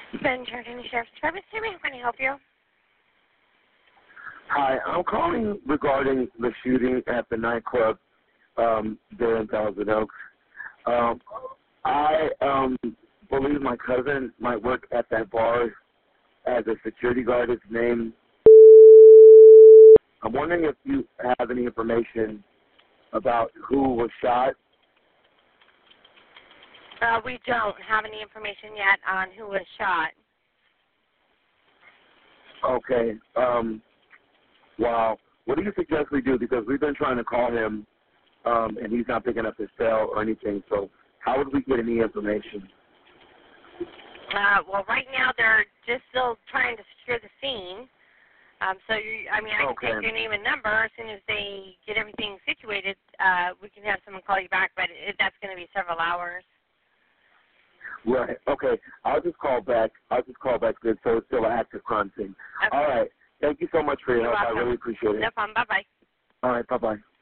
Ben Jordan, Sheriff's Department. Sammy, how can I help you? Hi, I'm calling regarding the shooting at the nightclub there in Thousand Oaks. I believe my cousin might work at that bar as a security guard. His name. I'm wondering if you have any information about who was shot. We don't have any information yet on who was shot. Okay. Wow. What do you suggest we do? Because we've been trying to call him, and he's not picking up his cell or anything. So how would we get any information? Well, right now they're just still trying to secure the scene. I can take your name and number. As soon as they get everything situated, we can have someone call you back, but that's going to be several hours. Right. Okay. I'll just call back. Good. So it's still an active crime scene. Okay. All right. Thank you so much for your You're help. welcome. I really appreciate it. No problem. Bye-bye. All right. Bye-bye.